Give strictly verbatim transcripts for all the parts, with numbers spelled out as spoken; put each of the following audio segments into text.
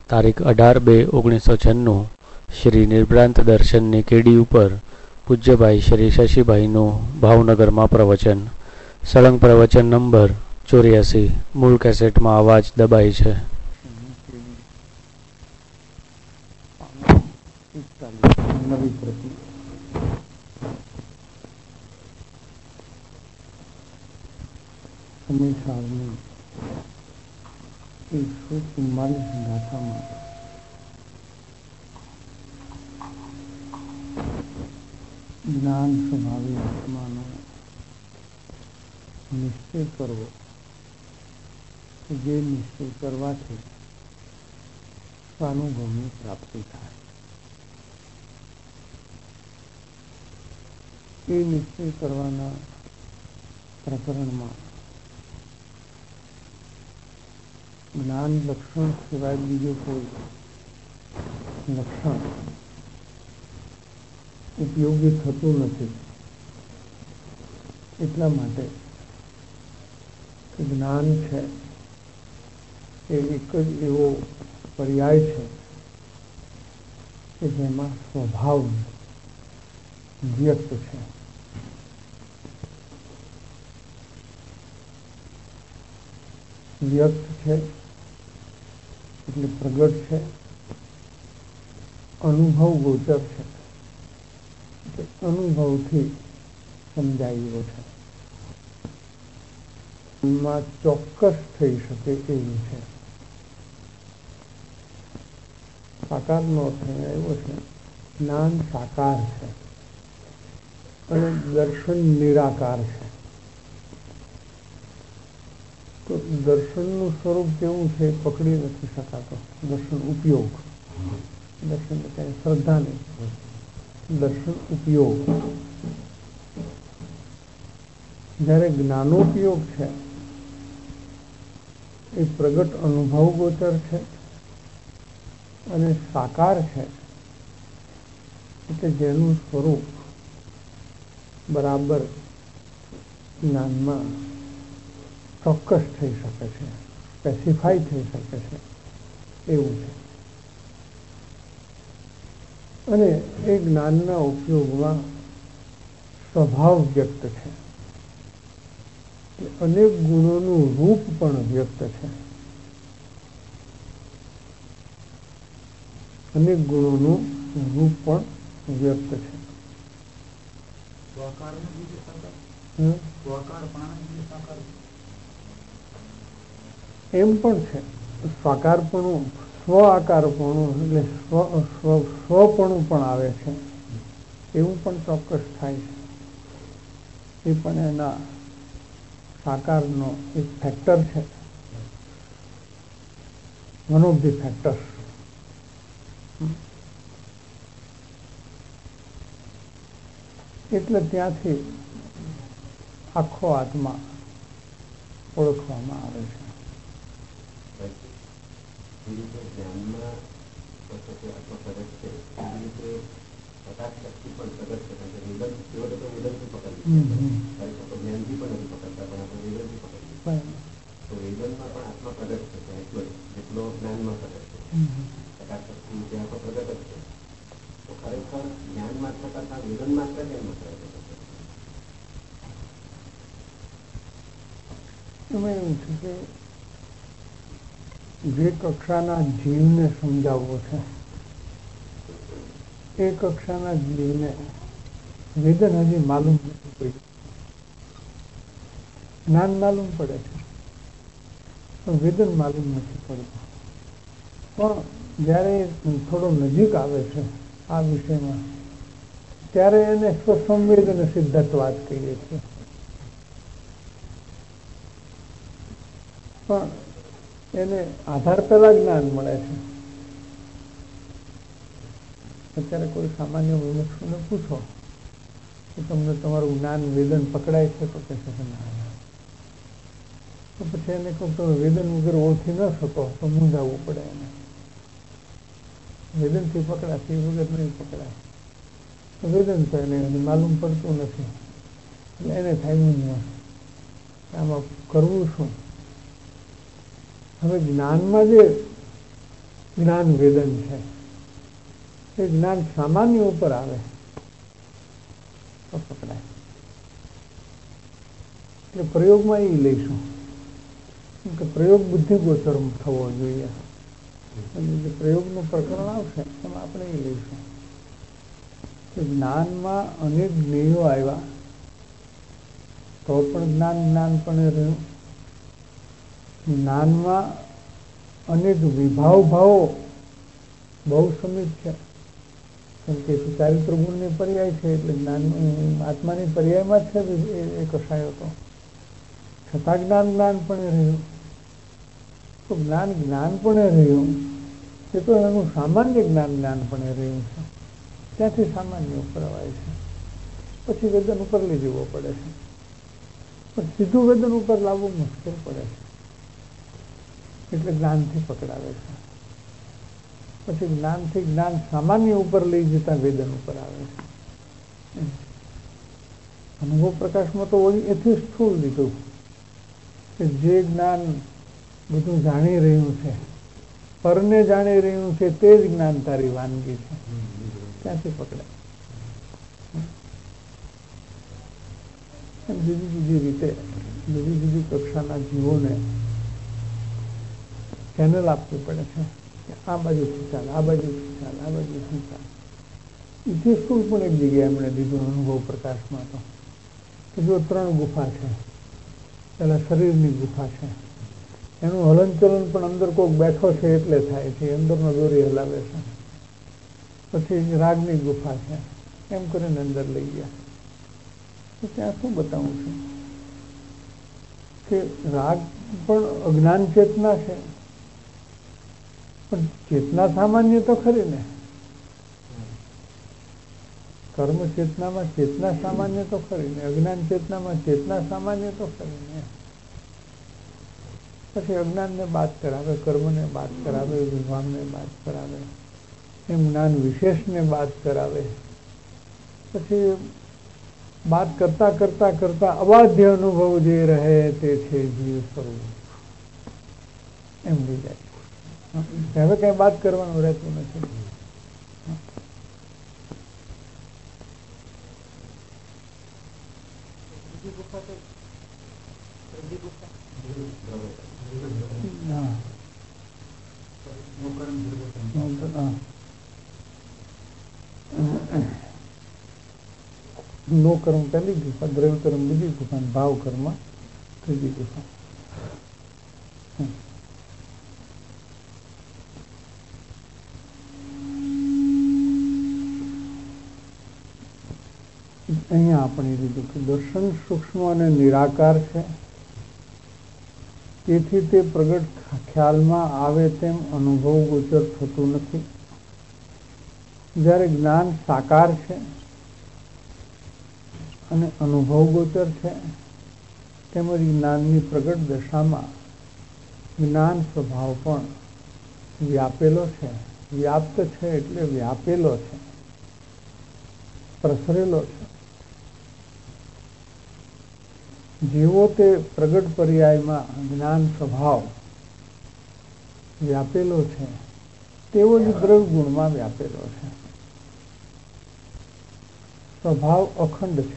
તારીખ અઢાર બે ઓગણીસો છન્નું શ્રી નિર્ભ્રાંત દર્શનની કેડી ઉપર પૂજ્યભાઈ શ્રી શશીભાઈનું ભાવનગરમાં પ્રવચન. સળંગ પ્રવચન નંબર ચોર્યાસી. મૂળ કેસેટમાં અવાજ દબાય છે. નવી પ્રતિ સમીસારની એકસો ચુમ્માલીસ ગાથામાં જ્ઞાન સ્વભાવી આત્માનો નિશ્ચય કરવો, જે નિશ્ચય કરવાથી સ્વાનુભવની પ્રાપ્તિ થાય. એ નિશ્ચય કરવાના પ્રકરણમાં જ્ઞાન લક્ષણ સિવાય બીજો કોઈ લક્ષણ ઉપયોગી થતું નથી. એટલા માટે જ્ઞાન છે એ એક જ એવો પર્યાય છે કે જેમાં સ્વભાવ વ્યક્ત છે. વ્યક્ત છે એટલે પ્રગટ છે, અનુભવ ગોચર છે, અનુભવથી સમજાય એવો છે, એમાં ચોક્કસ થઈ શકે એવું છે. સાકારનો અર્થ એવો છે, જ્ઞાન સાકાર છે અને દર્શન નિરાકાર છે. તો દર્શનનું સ્વરૂપ કેવું છે પકડી નથી શકાતો. દર્શન ઉપયોગ, દર્શન એટલે શ્રદ્ધા નહીં, દર્શન ઉપયોગ. જ્યારે જ્ઞાનોપયોગ છે એ પ્રગટ અનુભવ ગોચર છે અને સાકાર છે, એટલે જેનું સ્વરૂપ બરાબર જ્ઞાનમાં ચોક્કસ થઈ શકે છે, સ્પેસિફાઈ થઈ શકે છે એવું છે. અને એ જ્ઞાનના ઉપયોગમાં સ્વભાવ વ્યક્ત છે, અનેક ગુણોનું રૂપ પણ વ્યક્ત છે. અનેક ગુણોનું રૂપ પણ વ્યક્ત છે. એમ પણ છે સ્વાકારપણું, સ્વ આકારપણું એટલે સ્વ સ્વપણું પણ આવે છે, એવું પણ ચોક્કસ થાય છે. એ પણ એના સાકારનો એક ફેક્ટર છે, વન ઓફ ધી ફેક્ટર્સ. એટલે ત્યાંથી આખો આત્મા ઓળખવામાં આવે છે. એમાં એવું છે કે જે કક્ષાના જીવને સમજાવવો છે એ કક્ષાના જીવને વેદન હજી માલુમ નથી પડ્યું. જ્ઞાન માલુમ પડે છે પણ વેદન માલુમ નથી પડતું. પણ જ્યારે થોડો નજીક આવે છે આ વિષયમાં ત્યારે એને સ્વસંવેદન સિદ્ધત્વાદ કહીએ છીએ. પણ એને આધાર પેલા જ્ઞાન મળે છે. અત્યારે કોઈ સામાન્ય મુમુક્ષુને પૂછો કે તમને તમારું જ્ઞાન વેદન પકડાય છે તો કહે છે કે ના. તો પછી એને કહું તમે વેદન વગર ઓળખી ન શકો તો મૂંઝાવવું પડે. એને વેદનથી પકડાશે એ વગર નહીં પકડાય. વેદન તો એને માલુમ પડતું નથી એટલે એને થાય મૂંઝવણ, આમાં કરવું શું. હવે જ્ઞાનમાં જે જ્ઞાન વેદન છે એ જ્ઞાન સામાન્ય ઉપર આવે તો પકડાય. એટલે પ્રયોગમાં એ લઈશું કે પ્રયોગ બુદ્ધિ ગોચર થવો જોઈએ. જે પ્રયોગનું પ્રકરણ આવશે એમાં આપણે એ લઈશું કે જ્ઞાનમાં અનેક જ્ઞેયો આવ્યા તો પણ જ્ઞાન જ્ઞાન પણ રહ્યું. જ્ઞાનમાં અનેક વિભાવ ભાવો બહુ સમીપ છે, કેમ કે ચારિત્ર ગુણની પર્યાય છે એટલે જ્ઞાન આત્માની પર્યાયમાં જ છે એ કસાયો તો છતાં જ્ઞાન જ્ઞાન પણ રહ્યું. તો જ્ઞાન જ્ઞાન પણ રહ્યું એ તો એનું સામાન્ય જ્ઞાન જ્ઞાન પણ રહ્યું છે. ત્યાંથી સામાન્ય ઉપર અવાય છે, પછી વેદન ઉપર લઈ જવો પડે છે, પણ સીધું વેદન ઉપર લાવવું મુશ્કેલ પડે છે એટલે જ્ઞાનથી પકડાવે છે. પછી જ્ઞાનથી જ્ઞાન સામાન્ય ઉપર લઈ જતા વેદન ઉપર આવે છે. અનુભવ પ્રકાશમાં તો એથી સ્થૂળ લીધું કે જે જ્ઞાન બધું જાણી રહ્યું છે, પરને જાણી રહ્યું છે, તે જ જ્ઞાન તારી વાનગી છે, ત્યાંથી પકડાય. જુદી જુદી રીતે જુદી જુદી કક્ષાના જીવોને ચેનલ આપવી પડે છે કે આ બાજુથી ચાલ, આ બાજુથી ચાલ, આ બાજુથી ચાલ. ઇથી સ્થૂળ પણ એક જગ્યાએ એમણે દીધું અનુભવ પ્રકાશમાં તો કે જો ત્રણ ગુફા છે, પેલા શરીરની ગુફા છે, એનું હલનચલન પણ અંદર કોઈક બેઠો છે એટલે થાય છે, અંદરનો દોરી હલાવે છે. પછી રાગની ગુફા છે, એમ કરીને અંદર લઈ ગયા. તો ત્યાં શું બતાવું છે કે રાગ પણ અજ્ઞાન ચેતના છે, પણ ચેતના સામાન્ય તો ખરી ને. કર્મ ચેતનામાં ચેતના સામાન્ય તો ખરી ને, અજ્ઞાન ચેતનામાં ચેતના સામાન્ય તો ખરી ને. પછી અજ્ઞાનને બાદ કરાવે, કર્મને બાદ કરાવે, વિભાગને બાદ કરાવે, એમ જ્ઞાન વિશેષને બાદ કરાવે. પછી બાદ કરતા કરતા કરતા અબાધ્ય અનુભવ જે રહે તે છે જીવ સ્વરૂપ એમ લઈ જાય. હવે કઈ બાદ કરવાનું રહેતું નથી. નો કર્મ પહેલી ગુફા, દ્રવ્ય કર્મ બીજી ગુફા, ભાવ કર્મ ત્રીજી ગુફા. અહીંયા આપણે લીધું કે દર્શન સૂક્ષ્મ અને નિરાકાર છે, તેથી તે પ્રગટ ખ્યાલમાં આવે તેમ અનુભવ ગોચર થતું નથી. જ્યારે જ્ઞાન સાકાર છે અને અનુભવ ગોચર છે, તેમજ જ્ઞાનની પ્રગટ દશામાં જ્ઞાન સ્વભાવ પણ વ્યાપેલો છે. વ્યાપ્ત છે એટલે વ્યાપેલો છે, પ્રસરેલો છે. જેવો તે પ્રગટ પર્યાયમાં જ્ઞાન સ્વભાવ વ્યાપેલો છે તેવો જ દ્રવ્ય ગુણમાં વ્યાપેલો છે. સ્વભાવ અખંડ છે,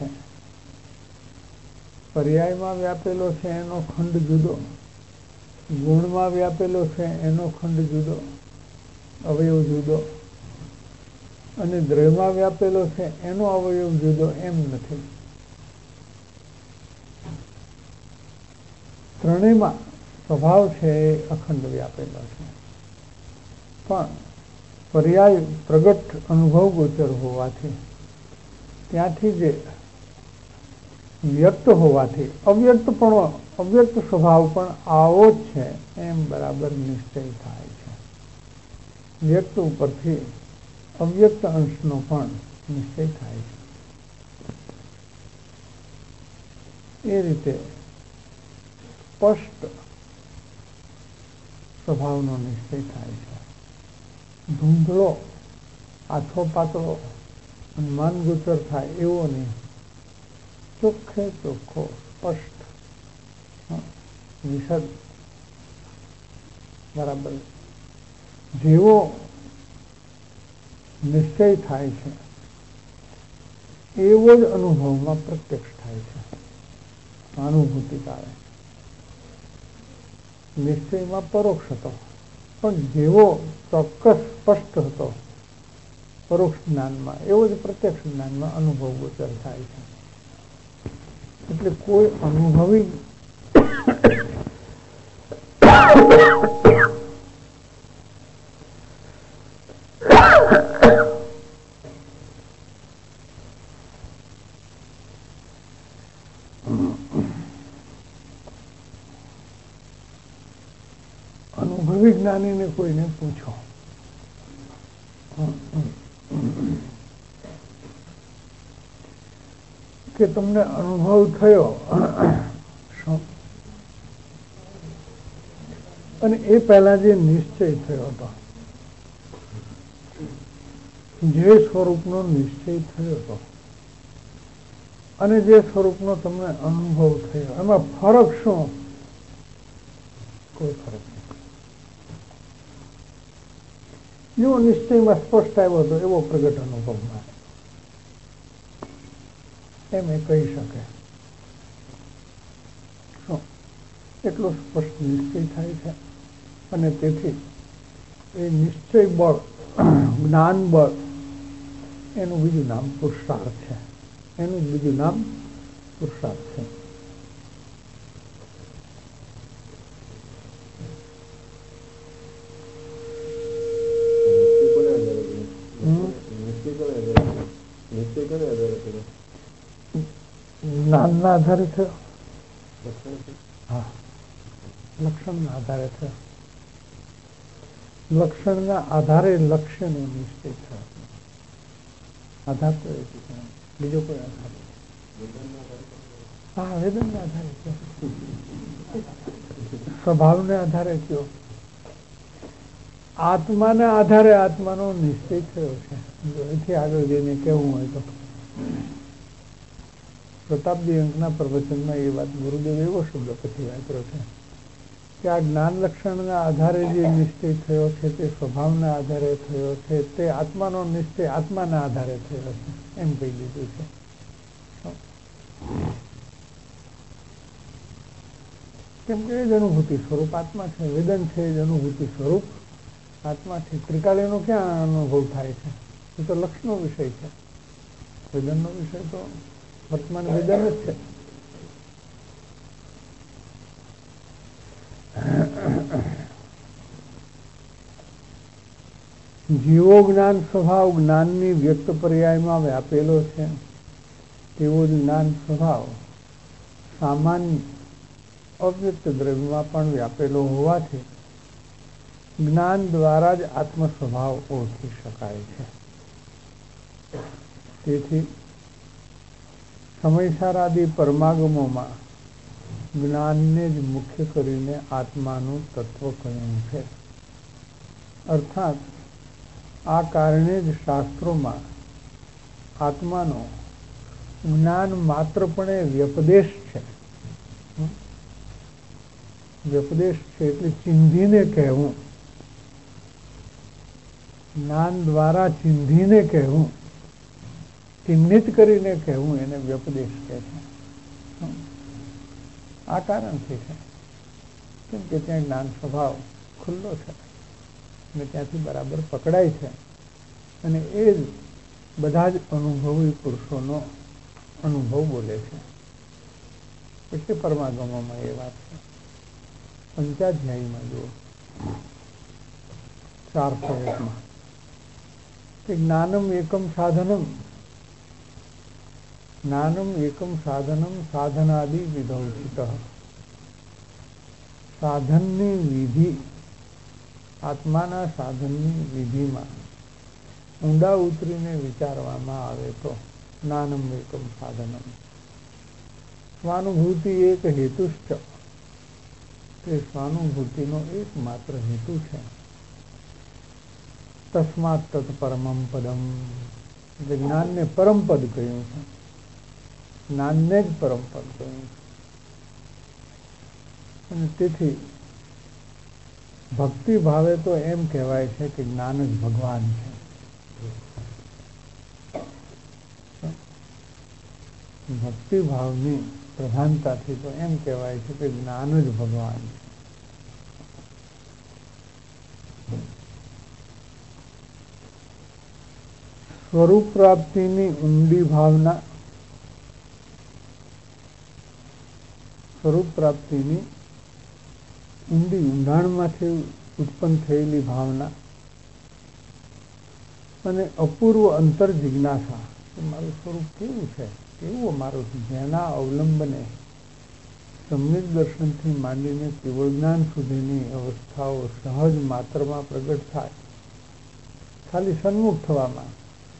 પર્યાયમાં વ્યાપેલો છે એનો ખંડ જુદો, ગુણમાં વ્યાપેલો છે એનો ખંડ જુદો, અવયવ જુદો, અને દ્રવ્યમાં વ્યાપેલો છે એનો અવયવ જુદો, એમ નથી. ત્રણેયમાં સ્વભાવ છે એ અખંડ વ્યાપેલો છે, પણ પર્યાય પ્રગટ અનુભવ ગોચર હોવાથી ત્યાંથી જે વ્યક્ત હોવાથી અવ્યક્ત પણ અવ્યક્ત સ્વભાવ પણ આવો જ છે એમ બરાબર નિશ્ચય થાય છે. વ્યક્ત ઉપરથી અવ્યક્ત અંશનો પણ નિશ્ચય થાય છે. એ રીતે સ્પષ્ટ સ્વભાવનો નિશ્ચય થાય છે. ધૂંધળો, આછો પાતળો મન ગોચર થાય એવો નહીં, ચોખ્ખે ચોખ્ખો સ્પષ્ટ વિશદ બરાબર જેવો નિશ્ચય થાય છે એવો જ અનુભવમાં પ્રત્યક્ષ થાય છે. અનુભૂતિ કાળે નિશ્ચયમાં પરોક્ષ હતો, પણ જેવો ચોક્કસ સ્પષ્ટ હતો પરોક્ષ જ્ઞાનમાં, એવો જ પ્રત્યક્ષ જ્ઞાનમાં અનુભવ ગોચર થાય છે. એટલે કોઈ અનુભવી અનુભવી જ્ઞાનીને કોઈને પૂછો કે તમને અનુભવ થયો શું, અને એ પહેલા જે નિશ્ચય થયો હતો, જે સ્વરૂપનો નિશ્ચય થયો હતો અને જે સ્વરૂપનો તમને અનુભવ થયો, એમાં ફરક શું? કોઈ ફરક નહીં. જેવો નિશ્ચયમાં સ્પષ્ટ આવ્યો હતો એવો પ્રગટ અનુભવમાં એમ એ કહી શકે. શું? એટલો સ્પષ્ટ નિશ્ચય થાય છે, અને તેથી એ નિશ્ચય બળ, જ્ઞાન બળ, એનું બીજું નામ પુરુષાર્થ છે. એનું બીજું નામ પુરુષાર્થ છે. જ્ઞાનના આધારે થયો, હા, લક્ષણના આધારે થયો. લક્ષણના આધારે લક્ષ્યનો નિશ્ચય થયો. આધાર તો એ બીજો કોઈ આધાર, હા, વેદનના આધારે થયો, સ્વભાવને આધારે થયો, આત્માના આધારે આત્માનો નિશ્ચય થયો છે. એથી આગળ જઈને કેવું હોય તો પ્રતાપજી અંકના પ્રવચનમાં એ વાત ગુરુદેવ એવો શબ્દ પછી વાપર્યો છે કે આ જ્ઞાન લક્ષણના આધારે જે નિશ્ચય થયો છે તે સ્વભાવના આધારે થયો છે, તે આત્માનો નિશ્ચય આત્માના આધારે થયો છે, એમ કહી દીધું છે. કેમ કે એ જ અનુભૂતિ સ્વરૂપ આત્મા છે. વેદન છે એ જ અનુભૂતિ સ્વરૂપ આત્મા છે. ત્રિકાળીનો ક્યાં અનુભવ થાય છે? એ તો લક્ષનો વિષય છે. વેદનનો વિષય તો વર્તમાન વેદન જ છે. જીવો જ્ઞાન સ્વભાવ જ્ઞાનની વ્યક્ત પર્યાયમાં વ્યાપેલો છે, તેવો જ જ્ઞાન સ્વભાવ સામાન્ય અવ્યક્ત દ્રવ્યમાં પણ વ્યાપેલો હોવાથી જ્ઞાન દ્વારા જ આત્મ સ્વભાવ ઓળખી શકાય છે. તેથી સમયસારાદી પરમાગમોમાં જ્ઞાનને જ મુખ્ય કરીને આત્માનું તત્વ કહ્યું છે. અર્થાત આ કારણે જ શાસ્ત્રોમાં આત્માનો જ્ઞાન માત્રપણે વ્યપદેશ છે. વ્યપદેશ છે એટલે ચિંધીને કહેવું, જ્ઞાન દ્વારા ચિંધીને કહેવું, ચિહ્નિત કરીને કહેવું, એને વ્યપદેશ કહે છે. આ કારણથી છે કેમ કે ત્યાં જ્ઞાન સ્વભાવ ખુલ્લો છે અને ત્યાંથી બરાબર પકડાય છે, અને એ જ બધા જ અનુભવી પુરુષોનો અનુભવ બોલે છે. એટલે પરમાગમોમાં એ વાત છે. પંચાધ્યાયીમાં જુઓ ચારસો એકમાં કે જ્ઞાનમ એકમ સાધનમ, જ્ઞાનમ એકમ સાધનમ સાધનાદિ વિધૌચિત. સાધનની વિધિ, આત્માના સાધનની વિધિમાં ઊંડા ઉતરીને વિચારવામાં આવે તો જ્ઞાનમ એકમ સાધનમ. સ્વાનુભૂતિ એક હેતુશ્ચ, તે સ્વાનુભૂતિનો એકમાત્ર હેતુ છે. તસ્માત તત્ પરમમ પદમ, એટલે જ્ઞાનને પરમ પદ કહ્યું છે. જ્ઞાનને જ પરમ પદ કહ્યું છે. અને તેથી ભક્તિ ભાવે તો એમ કહેવાય છે કે જ્ઞાન જ ભગવાન છે. ભક્તિ ભાવની પ્રધાનતાથી તો એમ કહેવાય છે કે જ્ઞાન જ ભગવાન છે. સ્વરૂપ પ્રાપ્તિની ઊંડી ભાવના, સ્વરૂપ પ્રાપ્તિની ઊંડી ઊંડાણમાંથી ઉત્પન્ન થયેલી ભાવના અને અપૂર્વ અંતર જિજ્ઞાસા કે મારું સ્વરૂપ કેવું છે, કેવું મારું, જેના અવલંબને સમ્યક દર્શનથી માંડીને કેવળ જ્ઞાન સુધીની અવસ્થાઓ સહજ માત્રમાં પ્રગટ થાય. ખાલી સન્મુખ થવામાં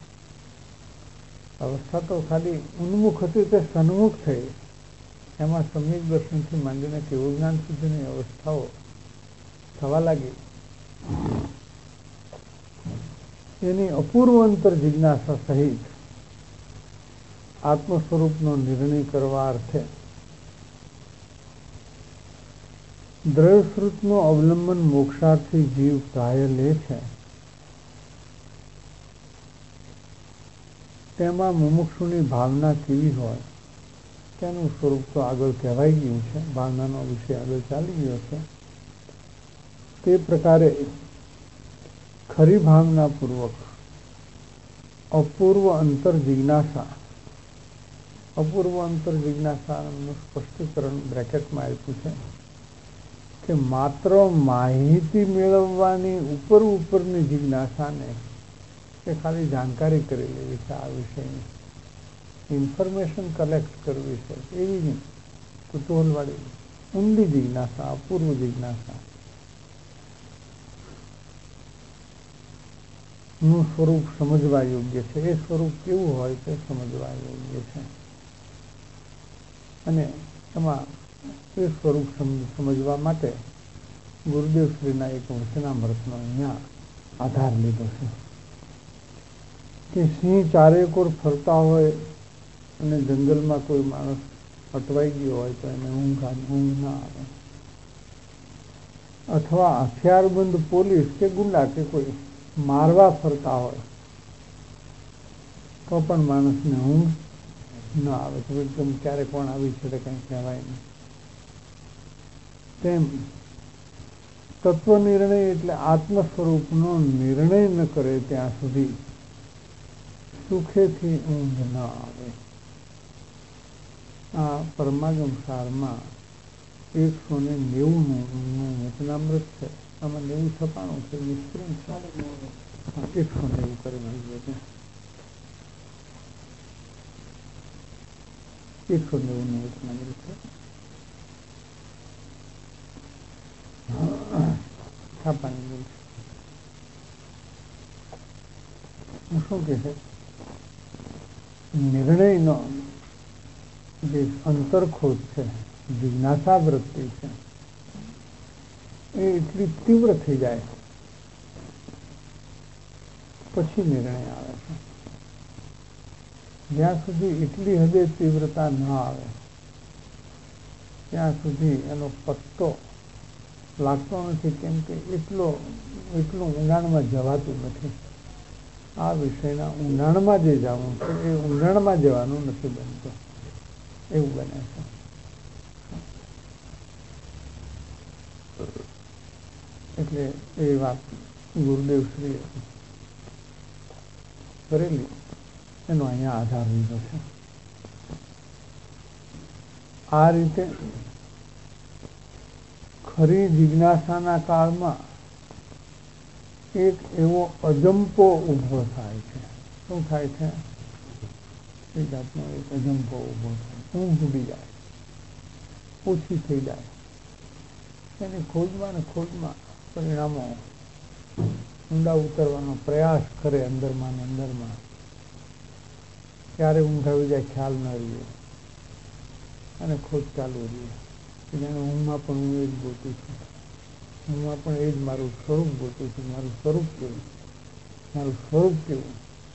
અવસ્થા તો ખાલી ઉન્મુખ હતી તે સન્મુખ થઈ, એમાં સમ્યક દર્શનથી માંડીને કેવળ જ્ઞાન સુધીની અવસ્થાઓ થવા લાગી. એની અપૂર્વ અંતર જિજ્ઞાસા સહિત આત્મ સ્વરૂપનો નિર્ણય કરવા અર્થે દ્રઢશ્રુતનું અવલંબન મોક્ષાર્થી જીવ પ્રાય લે છે. તેમાં મુમુક્ષુની ભાવના કેવી હોય તેનું સ્વરૂપ તો આગળ કહેવાઈ ગયું છે, ભાવનાનો વિષય આગળ ચાલી ગયો છે. તે પ્રકારે ખરી ભાવનાપૂર્વક અપૂર્વ અંતર જિજ્ઞાસા, અપૂર્વ અંતર જિજ્ઞાસાનું સ્પષ્ટીકરણ બ્રેકેટમાં આપ્યું છે કે માત્ર માહિતી મેળવવાની ઉપર ઉપરની જિજ્ઞાસાને કે ખાલી જાણકારી કરી લેવી છે, આ વિષયની ઇન્ફોર્મેશન કલેક્ટ કરવી છે, એવી નહીં. કુતૂહલવાળી ઊંડી જિજ્ઞાસા, અપૂર્વ જિજ્ઞાસા નું સ્વરૂપ સમજવા યોગ્ય છે. એ સ્વરૂપ કેવું હોય તે સમજવા યોગ્ય છે. અને એમાં એ સ્વરૂપ સમજવા માટે ગુરુદેવ શ્રીના એક વચનામૃતનો અહીંયા આધાર લીધો છે કે સિંહ ચારેકોર ફરતા હોય અને જંગલમાં કોઈ માણસ અટવાઈ ગયો હોય તો એને ઊંઘ ઊંઘ ના આવે, અથવા હથિયારબંધ પોલીસ કે ગુંડા કે કોઈ મારવા ફરતા હોય તો પણ માણસને ઊંઘ ન આવે. તો એકદમ ક્યારે કોણ આવી છે તે કંઈ કહેવાય નહીં. તેમ તત્વ નિર્ણય એટલે આત્મ સ્વરૂપનો નિર્ણય ન કરે ત્યાં સુધી સુખેથી ઊંઘ ન આવે. આ પરમાગમ સારમાં એકસો ને નેવું નું વચનામૃત છે. આમાં નેવું છપાણું છે, નિષ્પ્રિન્ટ એકસો નેવું કરી નાખ્યું છે. એકસો નેવું નું વચનામૃત છે. છાપાની શું કે છે, નિર્ણયનો જે અંતરખોદ છે, જિજ્ઞાસા વૃત્તિ છે, એ એટલી તીવ્ર થઈ જાય પછી નિર્ણય આવે છે. જ્યાં સુધી એટલી હદે તીવ્રતા ન આવે ત્યાં સુધી એનો પત્તો લાગતો નથી, કેમ કે એટલો એટલું ઊંડાણમાં જવાતું નથી. આ વિષયના ઊંડાણમાં જે જવું છે એ ઊંડાણમાં જવાનું નથી બનતું, એવું બને છે. એટલે એ વાત ગુરુદેવશ્રીએ કરેલી એનો અહીંયા આધાર લીધો છે. આ રીતે ખરી જિજ્ઞાસાના કાળમાં એક એવો અજંપો ઊભો થાય છે. શું થાય છે? એ જાતનો એક અજંપો ઊભો થાય, ઊંઘ ઉડી જાય, ઓછી થઈ જાય. એની ખોજમાં ને ખોજમાં પરિણામો ઊંડા ઉતરવાનો પ્રયાસ કરે અંદરમાં ને અંદરમાં. ક્યારે ઊંઘ આવી જાય ખ્યાલ ન રહીએ અને ખોજ ચાલુ રહીએ. જાણે ઊંઘમાં પણ હું એ જ ગોતું છું, ઊંઘમાં પણ એ જ મારું સ્વરૂપ ગોતું છું. મારું સ્વરૂપ કેવું, મારું સ્વરૂપ કેવું.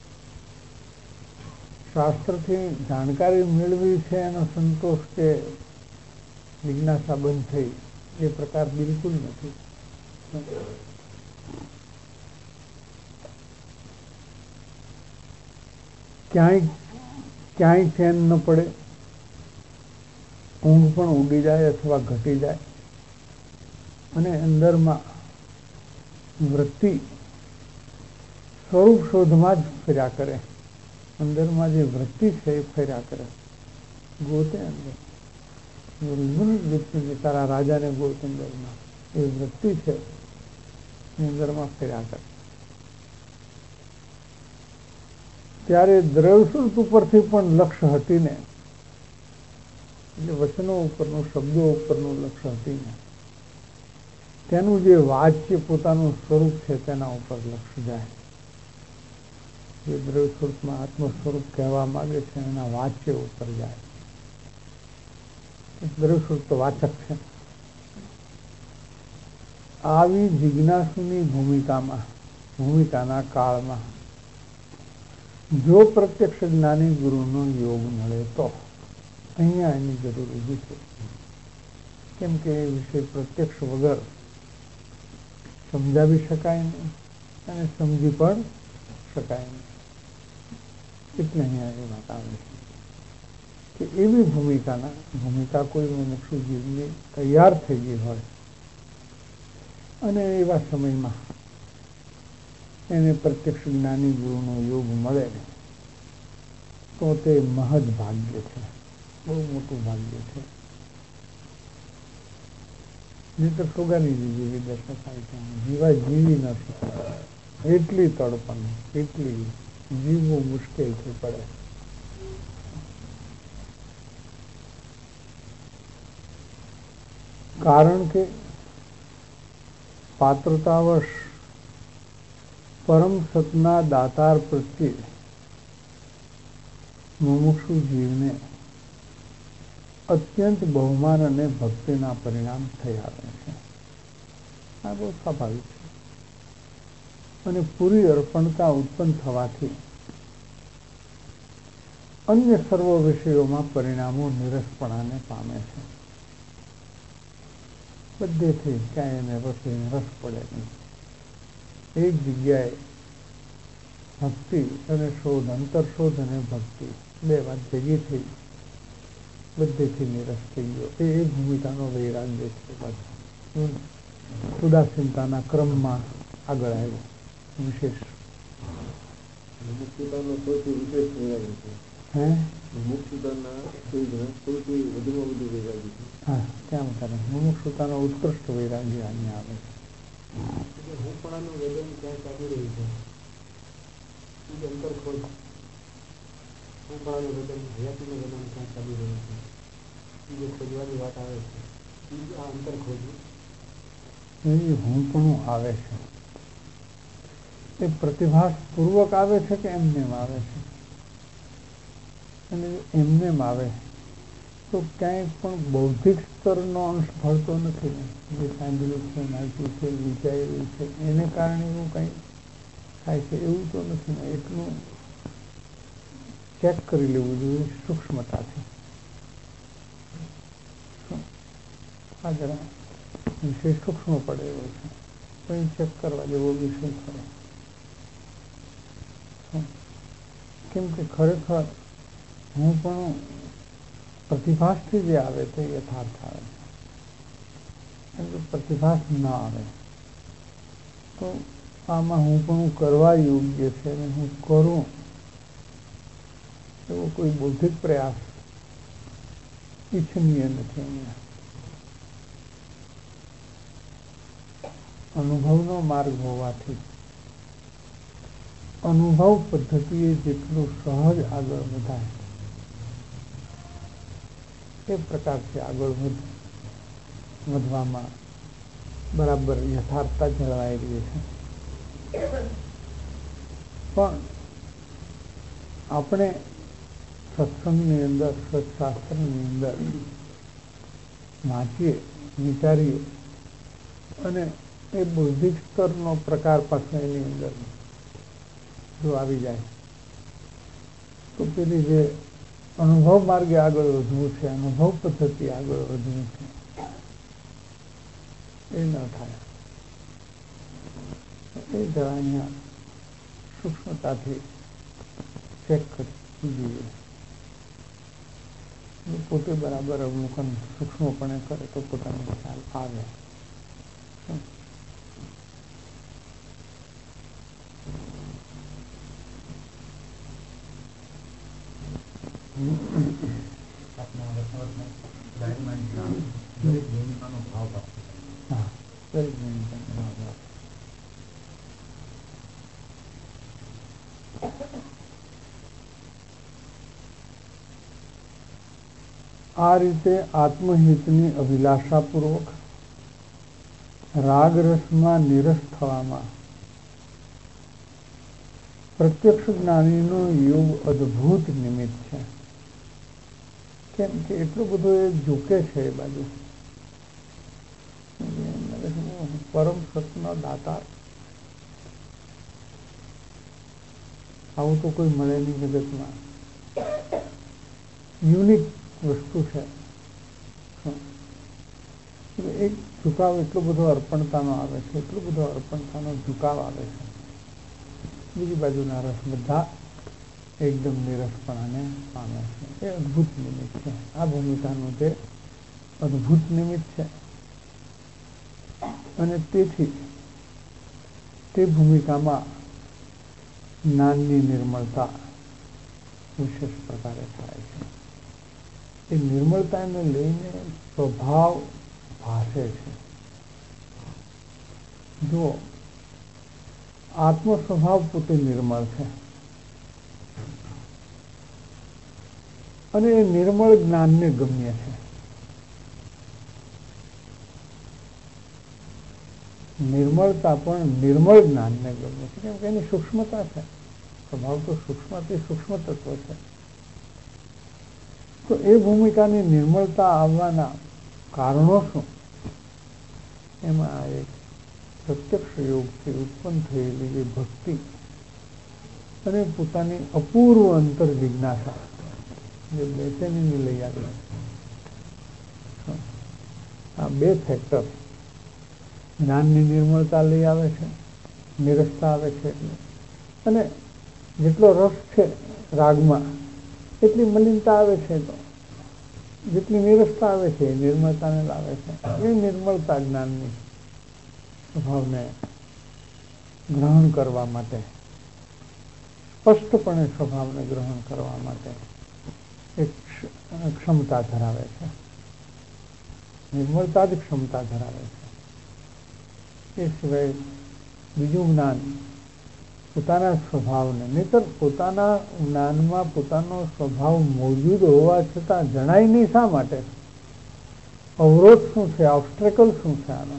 શાસ્ત્રથી જાણકારી મેળવી છે એનો સંતોષ કે જિજ્ઞાસા બંધ થઈ, એ પ્રકાર બિલકુલ નથી. ક્યાંય ક્યાંય ચેન ન પડે, ઊંઘ પણ ઉડી જાય અથવા ઘટી જાય, અને અંદરમાં વૃત્તિ સ્વરૂપ શોધમાં જ ફર્યા કરે. અંદરમાં જે વૃત્તિ છે એ ફર્યા કરે, ગોતે અંદર. તારા રાજાને ગોત અંદરમાં, એ વૃત્તિ છે એ અંદરમાં ફર્યા કરે. ત્યારે દ્રવ્યસુત ઉપરથી પણ લક્ષ્ય હટીને, એટલે વચનો ઉપરનું, શબ્દો ઉપરનું લક્ષ્ય હટીને તેનું જે વાચ્ય પોતાનું સ્વરૂપ છે તેના ઉપર લક્ષ્ય જાય. જે દ્રવ્ય સ્વરૂપમાં આત્મ સ્વરૂપ કહેવા માંગે છે એના વાચ્ય ઉપર જાય. દ્રવ્ય સ્વરૂપ તો વાચક છે. આવી જિજ્ઞાસુની ભૂમિકામાં, ભૂમિકાના કાળમાં જો પ્રત્યક્ષ જ્ઞાની ગુરુનો યોગ મળે તો અહીંયા એની જરૂર ઊભી છે. કેમ કે એ વિષય પ્રત્યક્ષ વગર સમજાવી શકાય નહીં અને સમજી પણ શકાય નહીં. એટલે અહીંયા એ વાત આવે છે કે એવી ભૂમિકાના ભૂમિકા કોઈ મુમુક્ષુ જીવની તૈયાર થઈ ગઈ હોય અને એવા સમયમાં એને પ્રત્યક્ષ જ્ઞાની ગુરુનો યોગ મળે તો તે મહદ ભાગ્ય છે, બહુ મોટું ભાગ્ય છે. નહીતર સોગાની જેવી દશા થાય છે, જીવા જીવી ન શકાય. એટલી તડપણ, એટલી જીવવું મુશ્કેલ થઈ પડે. કારણ કે પાત્રતાવશ પરમ સતના દાતાર પ્રત્યે મુમુક્ષુ જીવને અત્યંત બહુમાન અને ભક્તિના પરિણામ થઈ આવે છે. આ બહુ સ્વાભાવિક છે. અને પૂરી અર્પણતા ઉત્પન્ન થવાથી અન્ય સર્વ વિષયોમાં પરિણામો નિરસપણાને પામે છે. બધેથી ક્યાંય એને પછી રસ પડે નહીં. એક જગ્યાએ ભક્તિ અને શોધ, અંતરશોધ અને ભક્તિ બે વાત ભેગી થઈ, બધેથી નિરસ થઈ ગયો. એ એક ભૂમિકાનો વૈરાગ્ય છે. બધું ઉદાસીનતાના ક્રમમાં આગળ આવ્યો. વિશેષ મુક્તિદાનનો સૌથી વિશેષ વૈરાગ્ય છે. હે મુક્તિદાનના સૌથી વધુમાં વધુ વૈરાગ્ય છે. હા, ત્યાં કરે મુમુક્ષુતાનો ઉત્કૃષ્ટ વૈરાગ્ય અહીંયા આવે છે. હું પણ આનું વેદન ક્યાં ચાલી રહ્યું છે એ અંતર ખોજ. હું પણ આનું વેદન હયાતીનું વેદન ક્યાં ચાલી રહ્યું છે એ જે ખોજવાની વાત આવે છે એ આ અંતર ખોજવું. એ હું પણ આવે છે એ પ્રતિભાસ પૂર્વક આવે છે કે એમનેમ આવે છે? અને એમનેમ આવે તો ક્યાંય પણ બૌદ્ધિક સ્તરનો અંશ ભળતો નથી. જે સાંભળ્યું છે, નાચ્યું છે, વિચાર્યું છે એને કારણે એવું કંઈ થાય છે એવું તો નથી ને. એટલું ચેક કરી લેવું જોઈએ સૂક્ષ્મતાથી. આ જરા વિષય સૂક્ષ્મ પડે એવો છે, પણ ચેક કરવા જેવો વિષય ખરો. કેમ કે ખરેખર હું પણ પ્રતિભાસથી જે આવે તે યથાર્થ આવે છે. જો પ્રતિભાસ ના આવે તો આમાં હું પણ કરવા યોગ્ય છે અને હું કરું એવો કોઈ બૌદ્ધિક પ્રયાસ ઈચ્છનીય નથી. અહીંયા અનુભવનો માર્ગ હોવાથી અનુભવ પદ્ધતિએ જેટલું સહજ આગળ વધાય એ પ્રકારથી આગળ વધવામાં બરાબર યથાર્થતા જળવાઈ રહી છે. પણ આપણે સત્સંગની અંદર, સત્શાસ્ત્રની અંદર વાંચીએ, વિચારીએ અને એ બૌદ્ધિક સ્તરનો પ્રકાર પાછો એની અંદર જો આવી જાય તો પેલી જે અનુભવ માર્ગે આગળ વધવું છે, અનુભવ પદ્ધતિ આગળ વધવું છે એ ન થાય. એ જરા અહીંયા સૂક્ષ્મતાથી ચેક કરવું જોઈએ. પોતે બરાબર અવલોકન સૂક્ષ્મપણે કરે તો પોતાનો ખ્યાલ આવે. આ રીતે આત્મહિતની અભિલાષાપૂર્વક રાગરસમાં નિરસ થવામાં પ્રત્યક્ષ જ્ઞાનીનો યોગ અદભુત નિમિત્ત છે. કેમ કે એટલું બધું એ ઝૂકે છે એ બાજુ. પરમ સતનો દાતાર, આવું તો કોઈ મળે નહીં જગતમાં. યુનિક વસ્તુ છે. એક ઝુકાવ એટલો બધો અર્પણતાનો આવે છે, એટલો બધો અર્પણતાનો ઝુકાવ આવે છે. બીજી બાજુના રસ બધા એકદમ નિરસપણાને પામે છે. એ અદભુત નિમિત્ત છે. આ ભૂમિકાનું તે અદભુત નિમિત્ત છે. અને તેથી તે ભૂમિકામાં જ્ઞાનની નિર્મળતા વિશેષ પ્રકારે થાય છે. એ નિર્મળતાને લઈને સ્વભાવ ભાષે છે. જો આત્મ સ્વભાવ પોતે નિર્મળ છે અને એ નિર્મળ જ્ઞાનને ગમ્ય છે. નિર્મળતા પણ નિર્મળ જ્ઞાનને ગમે છે, કેમ કે એની સૂક્ષ્મતા છે. સ્વભાવ તો સૂક્ષ્મથી સૂક્ષ્મ તત્વ છે. તો એ ભૂમિકાની નિર્મળતા આવવાના કારણો શું? એમાં એક પ્રત્યક્ષ યોગથી ઉત્પન્ન થયેલી એ ભક્તિ અને પોતાની અપૂર્વ અંતર જિજ્ઞાસા જે બેચેનીને લઈ આવી, આ બે ફેક્ટર જ્ઞાનની નિર્મળતા લઈ આવે છે, નિરસતા આવે છે. અને જેટલો રસ છે રાગમાં એટલી મલિનતા આવે છે, તો જેટલી નિરસતા આવે છે એ નિર્મળતાને લાવે છે. એ નિર્મળતા જ્ઞાનની સ્વભાવને ગ્રહણ કરવા માટે, સ્પષ્ટપણે સ્વભાવને ગ્રહણ કરવા માટે એક ક્ષમતા ધરાવે છે. નિર્મળતા જ ક્ષમતા ધરાવે છે. એ સિવાય બીજું જ્ઞાન પોતાના સ્વભાવને, નહીતર પોતાના જ્ઞાનમાં પોતાનો સ્વભાવ મોજૂદ હોવા છતાં જણાય નહીં. શા માટે? અવરોધ શું છે? ઓબ્સ્ટેકલ શું છે આનો?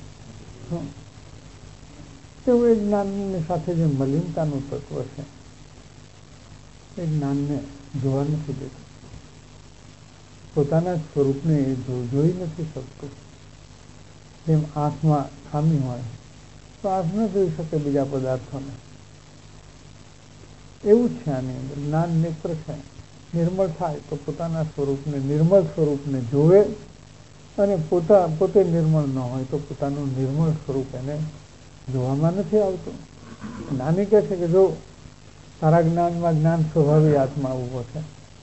તેવું એ જ્ઞાનની સાથે જે મલિનતાનું તત્વ છે એ જ્ઞાનને જોવા નથી દેતું. પોતાના સ્વરૂપને એ જોઈ નથી શકતું. જેમ આંખમાં ખામી હોય તો આંખ ન જોઈ શકે બીજા પદાર્થોને, એવું જ છે આની અંદર. જ્ઞાન નેત્ર છે, નિર્મળ થાય તો પોતાના સ્વરૂપને, નિર્મળ સ્વરૂપને જોવે, અને પોતા પોતે નિર્મળ ન હોય તો પોતાનું નિર્મળ સ્વરૂપ એને જોવામાં નથી આવતું. જ્ઞાની કહે છે કે જો તારા જ્ઞાનમાં જ્ઞાન સ્વભાવી આત્મા ઉભો છે,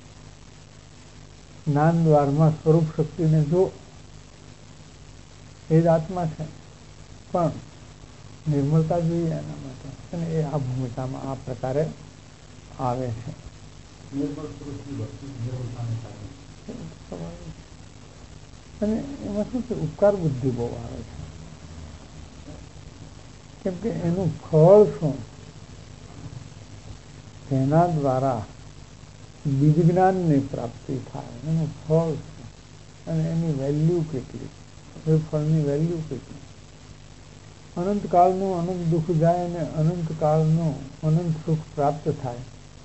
જ્ઞાન દ્વારમાં સ્વરૂપ શક્તિને જો, એ જ આત્મા છે, પણ નિર્મળતા જોઈએ એના માટે. અને એ આ ભૂમિકામાં આ પ્રકારે આવે છે. અને એમાં શું છે, ઉપકાર બુદ્ધિ બહુ આવે છે. કેમ કે એનું ફળ શું? તેના દ્વારા બીજ જ્ઞાનની પ્રાપ્તિ થાય. એનું ફળ શું અને એની વેલ્યુ કેટલી, એ ફળની વેલ્યુ કેટલી. અનંતકાળનું અનંત દુઃખ જાય અને અનંતકાળનું અનંત સુખ પ્રાપ્ત થાય.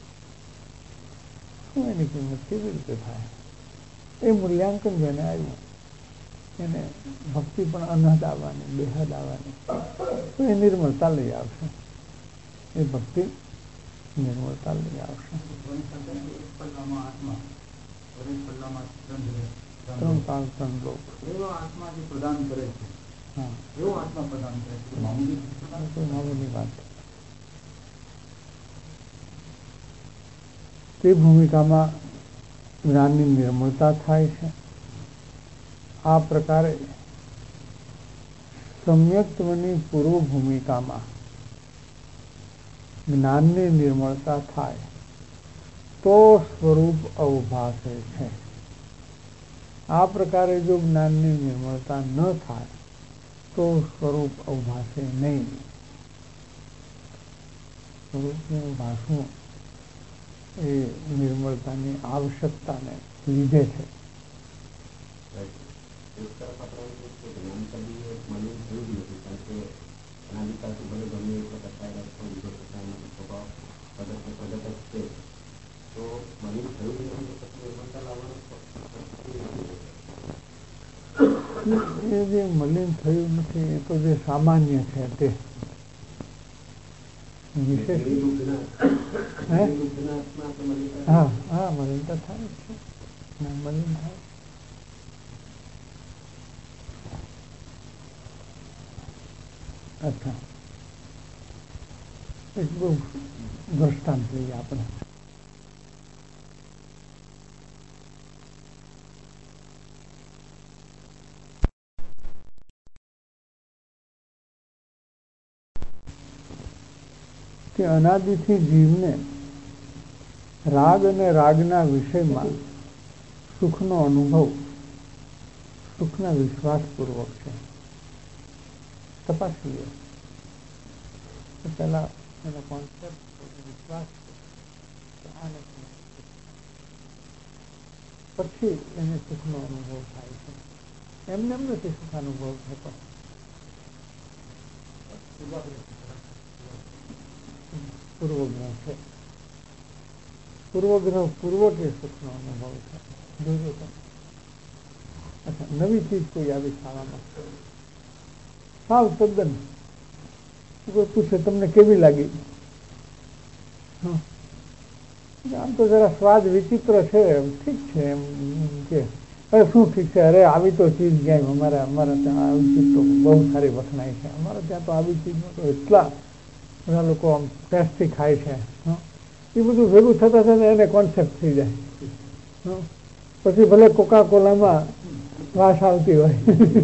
શું એની કિંમત કેવી રીતે થાય? એ મૂલ્યાંકન જેને આવ્યું એને ભક્તિ પણ અનહદ આવવાની, બેહદ આવવાની, તો એ નિર્મળતા લઈ આવશે. એ ભક્તિ નિર્મળતા લઈ આવશે. ત્રણ કાળ ત્રણ લોક એવો આત્મા જે પ્રદાન કરે છે હા એવું આત્મા પ્રદાન કરે છે. મામૂલી વાત. તે ભૂમિકામાં જ્ઞાનની નિર્મળતા થાય છે. આ પ્રકારે સમ્યક્ત્વની પૂર્વ ભૂમિકામાં જ્ઞાનની નિર્મળતા થાય તો સ્વરૂપ અવભાસે છે. આ પ્રકારે જો જ્ઞાનની નિર્મળતા ન થાય તો સ્વરૂપ અવભાસે નહીં. સ્વરૂપને ભાસવું એ નિર્મળતાની આવશ્યકતાને લીધે છે. એ જે મલિન થયું નથી એ તો જે સામાન્ય છે તે વિશેષ. હા હા મલિનતા થાય છે. મલિન થાય. અચ્છા, એક બહુ દ્રષ્ટાંત લઈએ આપણે. કે અનાદિથી જીવને રાગ અને રાગના વિષયમાં સુખનો અનુભવ સુખના વિશ્વાસપૂર્વક છે. તપાસીએ પેલા એનો કોન્સેપ્ટ વિશ્વાસ, પછી એને સુખનો અનુભવ થાય છે. એમને એમ નથી સુખ અનુભવ થતો. પૂર્વગ્રહ છે. પૂર્વગ્રહ પૂર્વક એ સુખનો અનુભવ છે. જોજો તમે. અચ્છા, નવી ચીજ કોઈ આવી શાળામાં સાવ તદ્દન કોઈ પૂછે તમને કેવી લાગી? આમ તો જરા સ્વાદ વિચિત્ર છે. ઠીક છે એમ કે અરે શું ઠીક છે, અરે આવી તો ચીજ ક્યાંય અમારે અમારે ત્યાં આવી ચીજ તો બહુ સારી વખણાય છે. અમારે ત્યાં તો આવી ચીજનો તો એટલા બધા લોકો આમ ટેસ્ટથી ખાય છે. એ બધું ભેગું થતા થતા એને કોન્સેપ્ટ થઈ જાય. પછી ભલે કોકા કોલામાં વાસ આવતી હોય.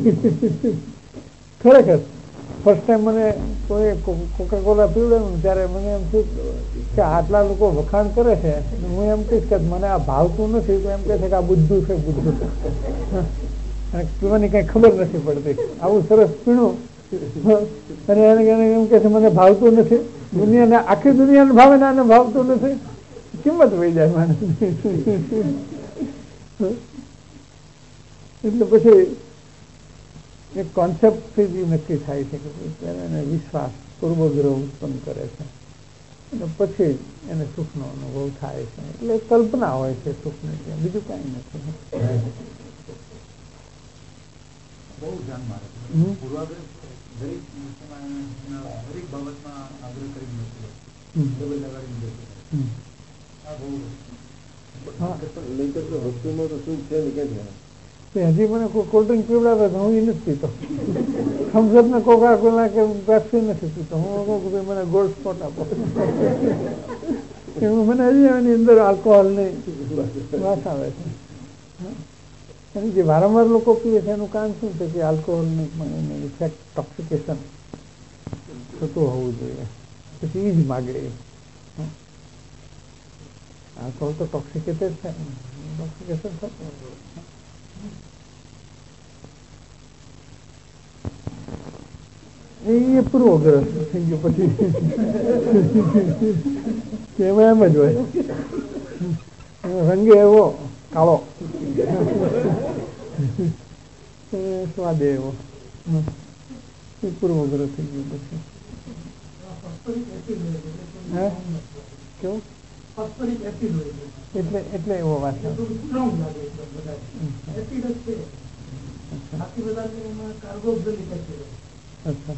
ખરેખર ફર્સ્ટ ટાઈમ મને કોઈ કોકા કોલા પીવડાવ્યું ત્યારે મને એમ થયું કે આટલા લોકો વખાણ કરે છે, હું એમ કહીશ કે મને આ ભાવતું નથી, તો એમ કહે છે કે આ બુદ્ધું છે બુદ્ધું. અને પીવાની કઈ ખબર નથી પડતી. આવું સરસ પીણું અને એને એમ કે છે મને ભાવતું નથી. દુનિયાને આખી દુનિયાને ભાવે ને આને ભાવતું નથી. કિંમત વહી જાય માણસ. એટલે પછી એક કોન્સેપ્ટથી જ નક્કી થાય છે કે એને વિશ્વાસ પૂર્વગ્રહ ઉત્પન્ન કરે છે અને પછી એને સુખનો અનુભવ થાય છે. એટલે કલ્પના હોય છે સુખની, બીજું કાંઈ નથી. બહુ ધ્યાન મારે પૂર્વાગ્રહ દરેક દરેક બાબતમાં આગ્રહ કરી નથી. વસ્તુમાં તો શું છે કે હજી મને કોઈ કોલ્ડ ડ્રિંક પીવડાવે તો હું એ નથી પીતો. થમ્સઅપ ને કોકા કોલા કે પેપ્સી નથી પીતો. હું કહું મને ગોલ્ડ સ્પોટ આપો. મને હજી એની અંદર આલ્કોહોલની વાત આવે છે. એની જે વારંવાર લોકો પીએ છે એનું કારણ શું છે કે આલ્કોહોલની એની ઇફેક્ટ, ટોક્સિકેશન થતું હોવું જોઈએ. પછી એ જ માગે. આલ્કોહોલ તો ટોક્સિકેટેડ છે, ટોક્સિકેશન થતું. એ પૂર્વગ્રહ થઈ ગયો. પછી એમાં એમ જ હોય, રંગે એવો કાળો, સ્વાદ એવો. એ પૂર્વગ્રહ થઈ ગયો. પછી હે કેવું એટલે એટલે એવો વાત છે. અચ્છા,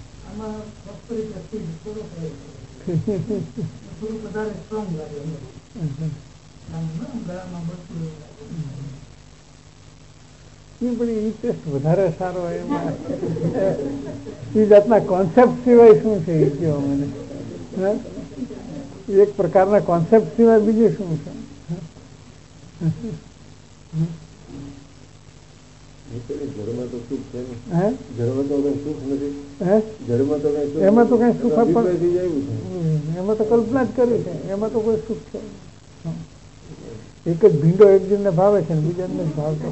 પણ એ ટેસ્ટ વધારે સારો એમાં એ જાતના કોન્સેપ્ટ સિવાય શું છે એ કહો મને. એક પ્રકારના કોન્સેપ્ટ સિવાય બીજું શું છે? એમાં તો કઈ સુખ એમાં તો કલ્પના જ કરી છે, એમાં તો કોઈ સુખ છે. એક જ ભીંડો એક જણને ભાવે છે ને બીજાને જ ભાવતો.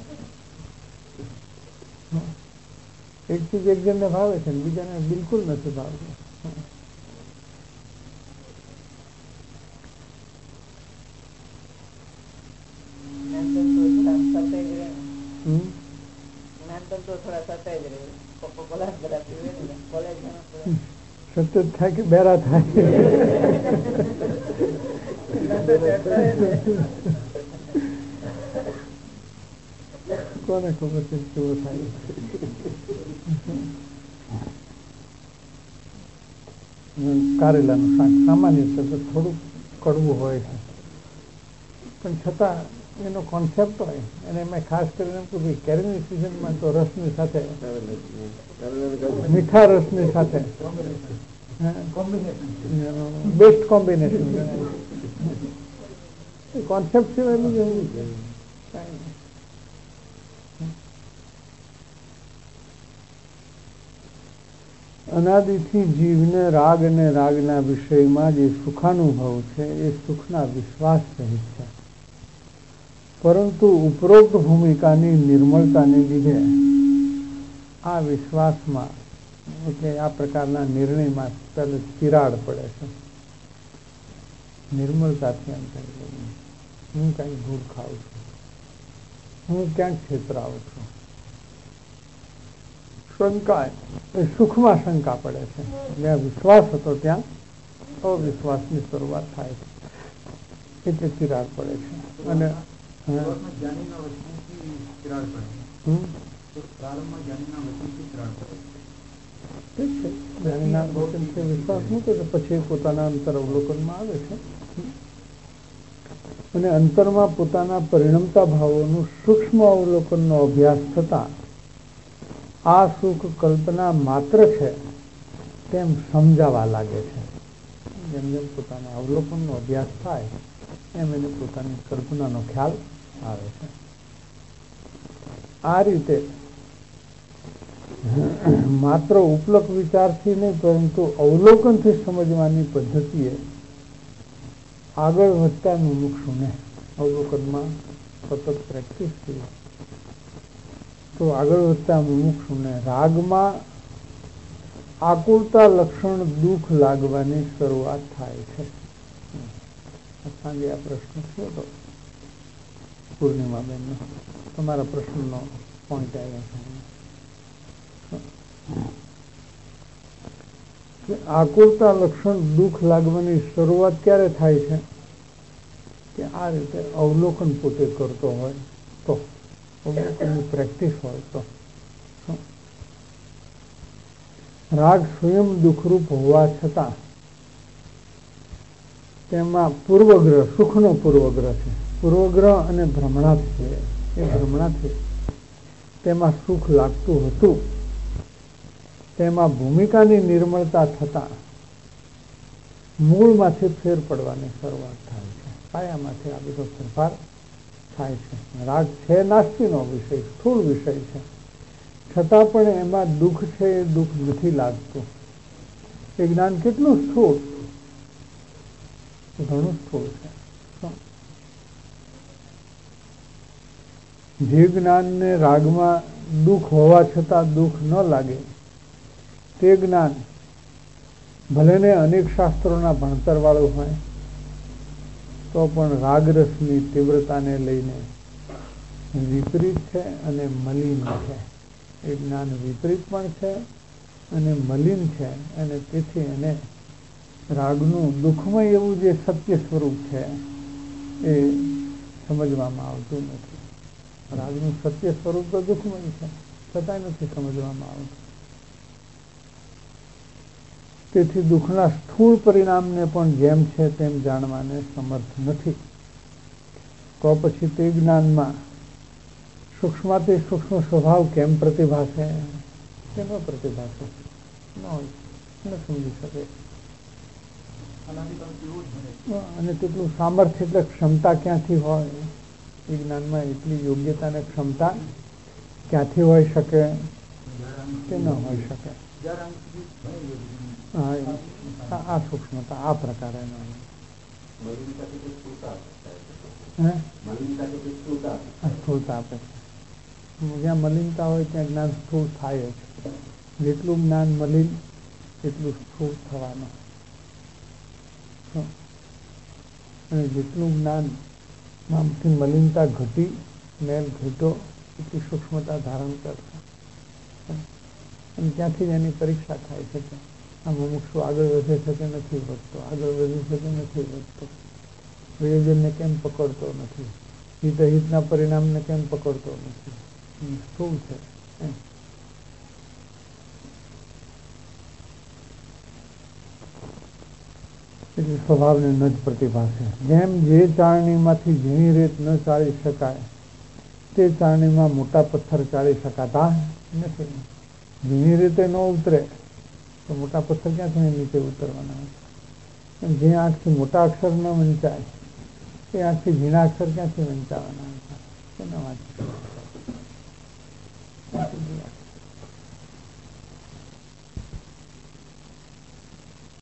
એક ચીજ એક જણને ભાવે છે ને બીજાને બિલકુલ નથી ભાવતો. સતત થાય કે બેરા થાય. કોને ખબર છે કેવો થાય. કારેલાનું શાક સામાન્ય છે તો થોડુંક કડવું હોય છે, પણ છતાં એનો કોન્સેપ્ટ હોય અને એમાં ખાસ કરીને કે ભાઈ કેરીની સિઝનમાં તો રસની સાથે, મીઠા રસની સાથે બેસ્ટ કોમ્બિનેશન. કોન્સેપ્ટ સિવાય બીજું અનાદિથી જીવને રાગ અને રાગના વિષયમાં જે સુખાનુભવ છે એ સુખના વિશ્વાસ સહિત છે, પરંતુ ઉપરોક્ત ભૂમિકાની નિર્મળતાને લીધે આ વિશ્વાસમાં એટલે આ પ્રકારના નિર્ણયમાં પહેલે તિરાડ પડે છે. નિર્મળતાથી એમ કહી હું કંઈ ભૂલ ખાઉં છું, હું ક્યાંક છેતરાઉં છું. શંકા એ સુખમાં શંકા પડે છે. જ્યાં વિશ્વાસ હતો ત્યાં અવિશ્વાસની શરૂઆત થાય છે, એટલે તિરાડ પડે છે. અને વિશ્વાસ મૂકે તો પછી પોતાના અંતર અવલોકનમાં આવે છે અને અંતરમાં પોતાના પરિણમતા ભાવોનું સૂક્ષ્મ અવલોકનનો અભ્યાસ થતા આ સુખ કલ્પના માત્ર છે તેમ સમજાવા લાગે છે. જેમ જેમ પોતાના અવલોકનનો અભ્યાસ થાય એમ એને પોતાની કલ્પનાનો ખ્યાલ આવે છે. આ રીતે માત્ર ઉપલક વિચારથી નહીં પરંતુ અવલોકનથી સમજવાની પદ્ધતિએ આગળ વધતા મુમુક્ષુને અવલોકનમાં સતત પ્રેક્ટિસ થઈ તો આગળ વધતા મુમુક્ષુને રાગમાં આકુળતા લક્ષણ દુઃખ લાગવાની શરૂઆત થાય છે. સાંજે આ પ્રશ્ન થયો હતો પૂર્ણિમાબેનનો, તમારા પ્રશ્નનો પોઈન્ટ આવ્યો છે. આકુળતા લક્ષણ દુઃખ લાગવાની શરૂઆત ક્યારે થાય છે કે આ રીતે અવલોકન પોતે કરતો હોય તો, અવલોકનની પ્રેક્ટિસ હોય તો. રાગ સ્વયં દુઃખરૂપ હોવા છતાં તેમાં પૂર્વગ્રહ, સુખનો પૂર્વગ્રહ છે. પૂર્વગ્રહ અને ભ્રમણા છે. એ ભ્રમણાથી તેમાં સુખ લાગતું હતું, તેમાં ભૂમિકાની નિર્મળતા થતા મૂળમાંથી ફેર પડવાની શરૂઆત થાય છે. પાયામાંથી આ બધો ફેરફાર થાય છે. રાગ છે નાસ્તિનો વિષય, સ્થૂળ વિષય છે, છતાં પણ એમાં દુઃખ છે એ દુઃખ નથી લાગતું. એ જ્ઞાન કેટલું સ્થૂળ, ઘણું સ્થૂળ છે. જે જ્ઞાનને રાગમાં દુઃખ હોવા છતાં દુઃખ ન લાગે તે જ્ઞાન ભલે ને અનેક શાસ્ત્રોના ભણતર વાળું હોય તો પણ રાગરસની તીવ્રતાને લઈને વિપરીત છે અને મલિન છે. એ જ્ઞાન વિપરીત પણ છે અને મલિન છે, અને તેથી એને રાગનું દુઃખમય એવું જે સત્ય સ્વરૂપ છે એ સમજવામાં આવતું નથી. રાગનું સત્ય સ્વરૂપ તો દુઃખમય છે, છતાં નથી સમજવામાં આવતું. તેથી દુઃખના સ્થૂળ પરિણામને પણ જેમ છે તેમ જાણવાને સમર્થ નથી. તો પછી તે જ્ઞાનમાં સૂક્ષ્મથી સૂક્ષ્મ સ્વભાવ કેમ પ્રતિભાસે? કેમ પ્રતિભાસે? ન હોય, ન સમજી શકે. અને તેટલું સામર્થ્ય એટલે ક્ષમતા ક્યાંથી હોય? વિજ્ઞાનમાં એટલી યોગ્યતા અને ક્ષમતા ક્યાંથી હોઈ શકે કે ન હોઈ શકે? આ સૂક્ષ્મતા આ પ્રકારે સ્થૂળતા આપે છે. જ્યાં મલિનતા હોય ત્યાં જ્ઞાન સ્થૂળ થાય જ. જેટલું જ્ઞાન મલિન એટલું સ્થૂળ થવાનું, અને જેટલું જ્ઞાન નામથી મલિનતા ઘટી, મેલ ઘટો, એટલી સૂક્ષ્મતા ધારણ કરશે. અને ત્યાંથી જ એની પરીક્ષા થાય છે કે આ મુમુક્ષુ આગળ વધે છે કે નથી વધતો, આગળ વધે છે કે નથી વધતો, પ્રયોજનને કેમ પકડતો નથી, હિત અહિતના પરિણામને કેમ પકડતો નથી, સ્થૂળ છે. એટલે સ્વભાવને ન જ પ્રતિભાસે. જેમ જે ચાળણીમાંથી ઝીણી રેત ન ચાળી શકાય તે ચાળણીમાં મોટા પથ્થર ચાળી શકાતા નથી. ઝીણી રીતે ન ઉતરે તો મોટા પથ્થર ક્યાંથી નીચે ઉતરવાના? જે આંખથી મોટા અક્ષર ન વંચાય એ આંખથી ઝીણા અક્ષર ક્યાંથી વંચાવાના? એના માટે